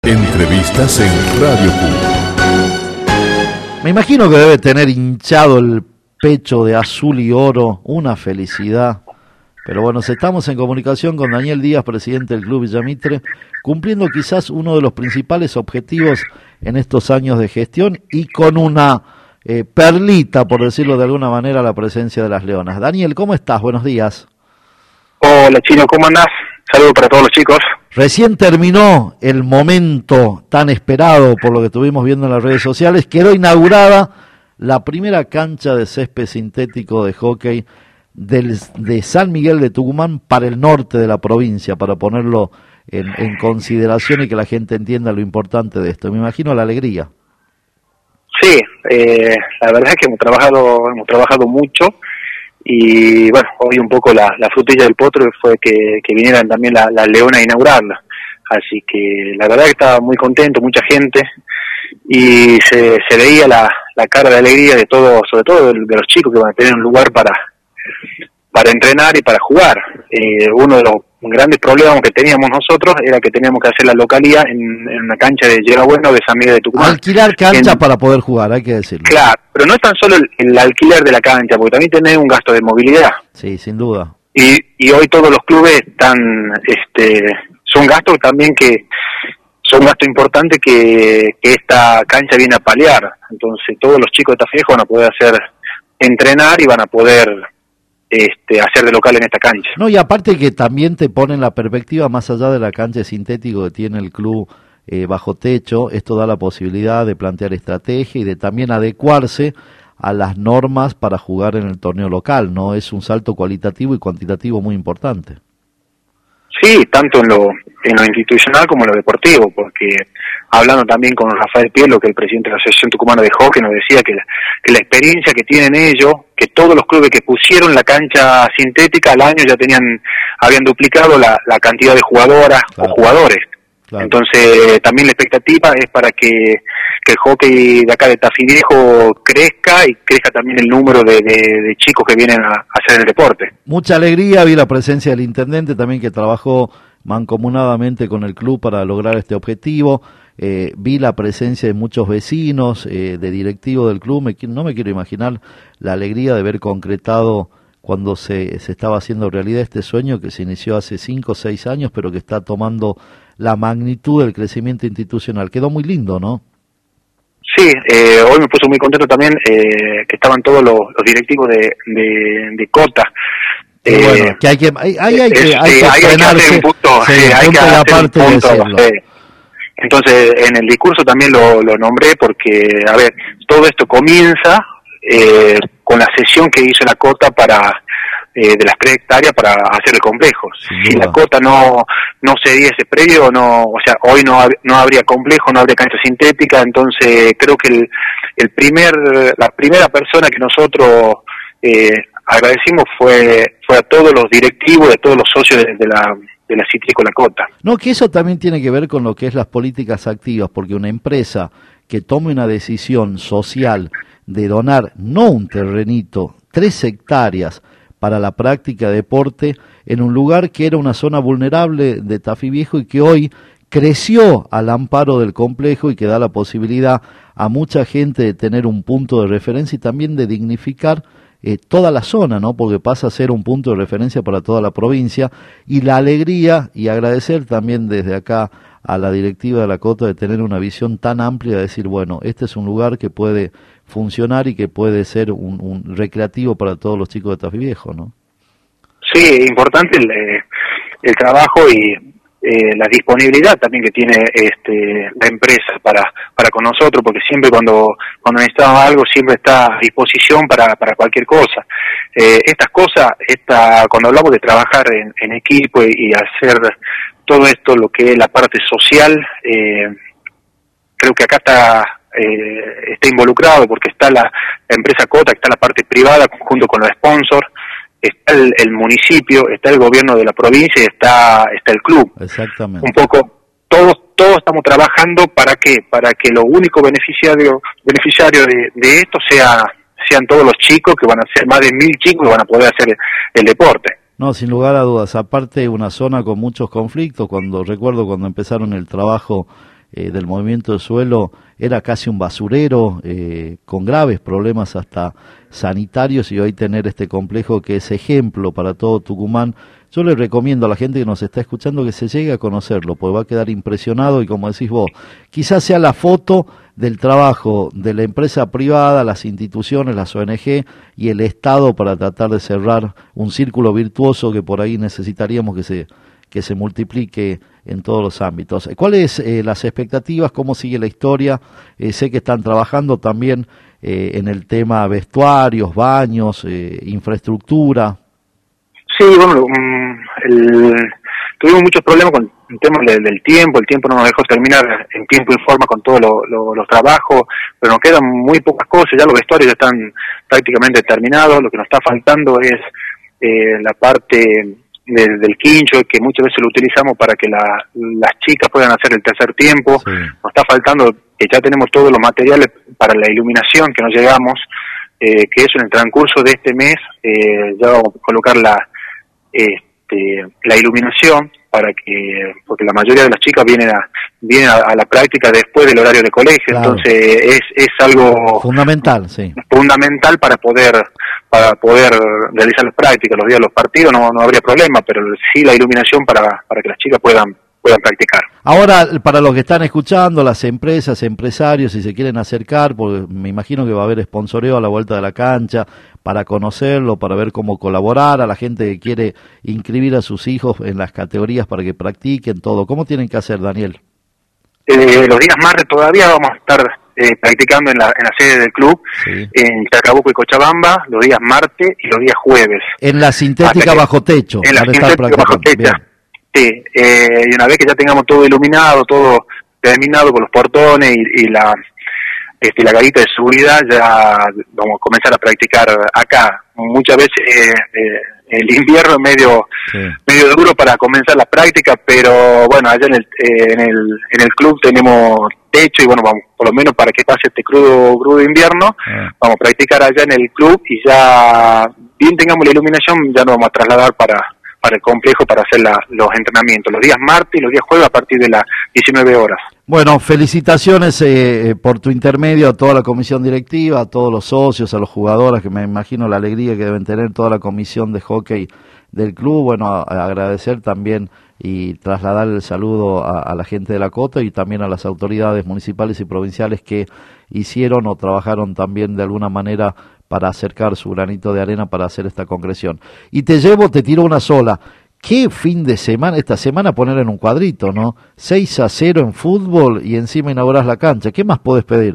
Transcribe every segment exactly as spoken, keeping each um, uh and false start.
Entrevistas en Radio Q. Me imagino que debe tener hinchado el pecho de azul y oro, una felicidad. Pero bueno, estamos en comunicación con Daniel Díaz, presidente del Club Villamitre, cumpliendo quizás uno de los principales objetivos en estos años de gestión y con una eh, perlita, por decirlo de alguna manera, la presencia de las Leonas. Daniel, ¿cómo estás? Buenos días. Hola Chino, ¿cómo andás? Saludos para todos los chicos. Recién terminó el momento tan esperado por lo que estuvimos viendo en las redes sociales. Quedó inaugurada la primera cancha de césped sintético de hockey del, de San Miguel de Tucumán para el norte de la provincia, para ponerlo en, en consideración y que la gente entienda lo importante de esto. Me imagino la alegría. Sí, eh, la verdad es que hemos trabajado, hemos trabajado mucho. Y bueno, hoy un poco la, la frutilla del potro fue que, que vinieran también las la Leonas a inaugurarla. Así que la verdad que estaba muy contento, mucha gente, y se, se veía la, la cara de alegría de todos, sobre todo de, de los chicos que van a tener un lugar para, para entrenar y para jugar. Eh, uno de los grandes problemas que teníamos nosotros era que teníamos que hacer la localía en, en una cancha de Yerabueno de San Miguel de Tucumán. Alquilar cancha en, para poder jugar, hay que decirlo. Claro, pero no es tan solo el, el alquiler de la cancha, porque también tenés un gasto de movilidad. Sí, sin duda. Y, y hoy todos los clubes están, este, son gastos también que, son gastos importantes que, que esta cancha viene a paliar. Entonces todos los chicos de Tafiejo van a poder hacer, entrenar y van a poder Este, hacer de local en esta cancha. No, y aparte que también te ponen la perspectiva más allá de la cancha sintético que tiene el club eh, bajo techo. Esto da la posibilidad de plantear estrategia y de también adecuarse a las normas para jugar en el torneo local, ¿no? Es un salto cualitativo y cuantitativo muy importante. Sí, tanto en lo, en lo institucional como en lo deportivo, porque hablando también con Rafael Pielo, que es el presidente de la Asociación Tucumana de Hockey, nos decía que la, que la experiencia que tienen ellos, que todos los clubes que pusieron la cancha sintética al año ya tenían, habían duplicado la, la cantidad de jugadoras claro. o jugadores. Claro. Entonces también la expectativa es para que, que el hockey de acá de Tafí Viejo crezca y crezca también el número de, de, de chicos que vienen a, a hacer el deporte. Mucha alegría, vi la presencia del intendente también que trabajó mancomunadamente con el club para lograr este objetivo. Eh, vi la presencia de muchos vecinos, eh, de directivos del club. Me, no me quiero imaginar la alegría de ver concretado cuando se, se estaba haciendo realidad este sueño que se inició hace cinco o seis años, pero que está tomando la magnitud del crecimiento institucional. Quedó muy lindo, ¿no? Sí, eh, hoy me puso muy contento también eh, que estaban todos los, los directivos de, de, de Cota. Eh, bueno, que hay que, hay, hay, hay que, hay que hay que hacer un punto, sí, hay que hacer un punto, sí. Entonces, en el discurso también lo, lo nombré porque, a ver, todo esto comienza eh, con la sesión que hizo la Cota para eh, de las tres hectáreas para hacer el complejo. Si la Cota no no cedía ese predio, no, o sea, hoy no no habría complejo, no habría cancha sintética. Entonces, creo que el, el primer la primera persona que nosotros eh, agradecimos fue fue a todos los directivos, a todos los socios de, de la de la Citrícola Cota. No, que eso también tiene que ver con lo que es las políticas activas, porque una empresa que tome una decisión social de donar, no un terrenito, tres hectáreas para la práctica de deporte en un lugar que era una zona vulnerable de Tafí Viejo y que hoy creció al amparo del complejo y que da la posibilidad a mucha gente de tener un punto de referencia y también de dignificar Eh, toda la zona, ¿no? Porque pasa a ser un punto de referencia para toda la provincia, y la alegría y agradecer también desde acá a la directiva de la Cota de tener una visión tan amplia de decir, bueno, este es un lugar que puede funcionar y que puede ser un, un recreativo para todos los chicos de Tafí Viejo, ¿no? Sí, importante el, el trabajo y Eh, la disponibilidad también que tiene este la empresa para para con nosotros, porque siempre cuando cuando necesitamos algo siempre está a disposición para para cualquier cosa. Eh, estas cosas, esta cuando hablamos de trabajar en, en equipo y, y hacer todo esto, lo que es la parte social, eh, creo que acá está eh, está involucrado porque está la, la empresa Cota, está la parte privada junto con los sponsors. Está el, el municipio, está el gobierno de la provincia y está está el club. Exactamente. Un poco todos todos estamos trabajando para qué, para que lo único beneficiario beneficiario de, de esto sea sean todos los chicos, que van a ser más de mil chicos que van a poder hacer el, el deporte. No, sin lugar a dudas. Aparte, una zona con muchos conflictos. Cuando recuerdo cuando empezaron el trabajo eh, del movimiento de suelo era casi un basurero, eh, con graves problemas hasta sanitarios, y hoy tener este complejo que es ejemplo para todo Tucumán. Yo le recomiendo a la gente que nos está escuchando que se llegue a conocerlo, porque va a quedar impresionado, y como decís vos, quizás sea la foto del trabajo de la empresa privada, las instituciones, las O N G y el Estado para tratar de cerrar un círculo virtuoso que por ahí necesitaríamos que se que se multiplique en todos los ámbitos. ¿Cuáles eh, las expectativas? ¿Cómo sigue la historia? Eh, sé que están trabajando también eh, en el tema vestuarios, baños, eh, infraestructura. Sí, bueno, um, el, tuvimos muchos problemas con el tema del, del tiempo, el tiempo no nos dejó terminar en tiempo y forma con todos lo, lo, los trabajos, pero nos quedan muy pocas cosas, ya los vestuarios ya están prácticamente terminados, lo que nos está faltando es eh, la parte de, del quincho, que muchas veces lo utilizamos para que la, las chicas puedan hacer el tercer tiempo, sí. Nos está faltando que ya tenemos todos los materiales para la iluminación, que nos llegamos, eh, que eso en el transcurso de este mes, eh, ya vamos a colocar la Este, la iluminación para que, porque la mayoría de las chicas vienen a vienen a, a la práctica después del horario de colegio, claro. Entonces es es algo fundamental, sí, fundamental para poder para poder realizar las prácticas. Los días de los partidos no no habría problema, pero sí la iluminación para para que las chicas puedan puedan practicar. Ahora, para los que están escuchando, las empresas, empresarios, si se quieren acercar, porque me imagino que va a haber sponsoreo a la vuelta de la cancha, para conocerlo, para ver cómo colaborar, a la gente que quiere inscribir a sus hijos en las categorías para que practiquen todo. ¿Cómo tienen que hacer, Daniel? Eh, los días martes todavía vamos a estar eh, practicando en la, en la sede del club, sí. En Chacabuco y Cochabamba, los días martes y los días jueves. En la sintética bajo techo. En la sintética bajo techo. Sí, eh, y una vez que ya tengamos todo iluminado, todo terminado con los portones y, y la este, la garita de seguridad, ya vamos a comenzar a practicar acá. Muchas veces eh, eh, el invierno es medio sí. medio duro para comenzar la práctica, pero bueno, allá en el, eh, en el en el club tenemos techo y bueno, vamos, por lo menos para que pase este crudo crudo invierno, sí. Vamos a practicar allá en el club y ya bien tengamos la iluminación, ya nos vamos a trasladar para para el complejo para hacer la, los entrenamientos, los días martes y los días jueves a partir de las diecinueve horas. Bueno, felicitaciones eh, por tu intermedio a toda la comisión directiva, a todos los socios, a los jugadores, que me imagino la alegría que deben tener toda la comisión de hockey del club. Bueno, a, a agradecer también y trasladar el saludo a, a la gente de la Cota y también a las autoridades municipales y provinciales que hicieron o trabajaron también de alguna manera para acercar su granito de arena para hacer esta concreción. Y te llevo, te tiro una sola. ¿Qué fin de semana? Esta semana poner en un cuadrito, ¿no? seis a cero en fútbol y encima inaugurás la cancha. ¿Qué más podés pedir?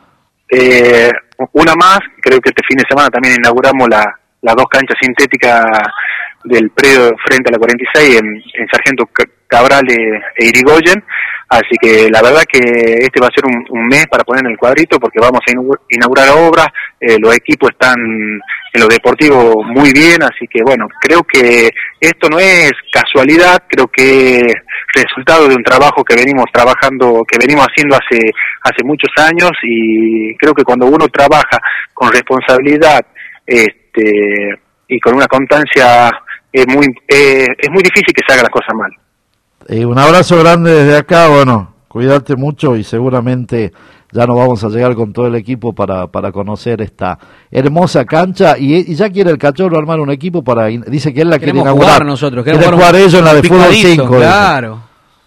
Eh, una más, creo que este fin de semana también inauguramos la, las dos canchas sintéticas del predio frente a la cuarenta y seis en, en Sargento Cabral e, e Irigoyen. Así que la verdad que este va a ser un, un mes para poner en el cuadrito porque vamos a inaugurar obras, eh, los equipos están en lo deportivo muy bien, así que bueno, creo que esto no es casualidad, creo que es resultado de un trabajo que venimos trabajando, que venimos haciendo hace hace muchos años y creo que cuando uno trabaja con responsabilidad este y con una constancia es muy eh, es muy difícil que se hagan las cosas mal. Eh, un abrazo grande desde acá, bueno, cuídate mucho y seguramente ya nos vamos a llegar con todo el equipo para para conocer esta hermosa cancha y, y ya quiere el Cachorro armar un equipo para, dice que él la quiere inaugurar. Jugar nosotros, queremos jugar, jugar ellos en la de fútbol cinco. Claro.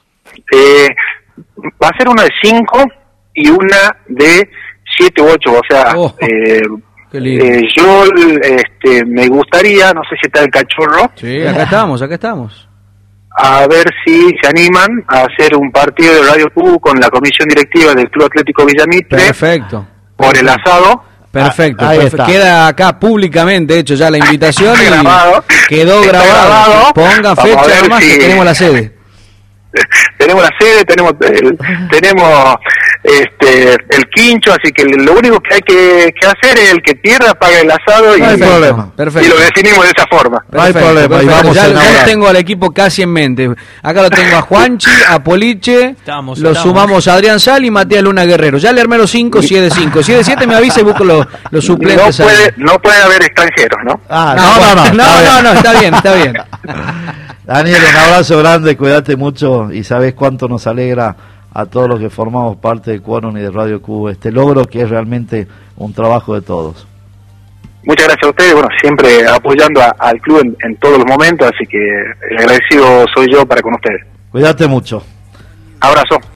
Eh, va a ser una de cinco y una de siete u ocho, o sea, oh, eh, eh, yo este, me gustaría, no sé si está el Cachorro. Sí, acá estamos, acá estamos. A ver si se animan a hacer un partido de Radio Q con la comisión directiva del Club Atlético Villamitre. Perfecto. Por perfecto. El asado. Perfecto, ah, perfecto. Queda acá públicamente, de hecho, ya la invitación. Está grabado. Quedó grabado. grabado. Pongan fecha nomás si... que tenemos la sede. Tenemos la sede, tenemos el, tenemos este el quincho, así que lo único que hay que, que hacer es el que pierda paga el asado y, no hay problema. Perfecto. Y lo definimos de esa forma. No hay problema. Perfecto. Y vamos ya, ya tengo al equipo casi en mente. Acá lo tengo a Juanchi, a Poliche, estamos, lo estamos. Sumamos a Adrián Sal y Matías Luna Guerrero. Ya le armé los cinco, si es de cinco. Si es de siete me avisa y busco los, los suplentes. No puede, no puede haber extranjeros, ¿no? Ah, no, no, no. No, no, no, no, está bien, está bien. Daniel, un abrazo grande, cuídate mucho y sabes cuánto nos alegra a todos los que formamos parte de Quórum y de Radio Q este logro que es realmente un trabajo de todos. Muchas gracias a ustedes, bueno, siempre apoyando a, al club en, en todos los momentos, así que el agradecido soy yo para con ustedes. Cuídate mucho. Abrazo.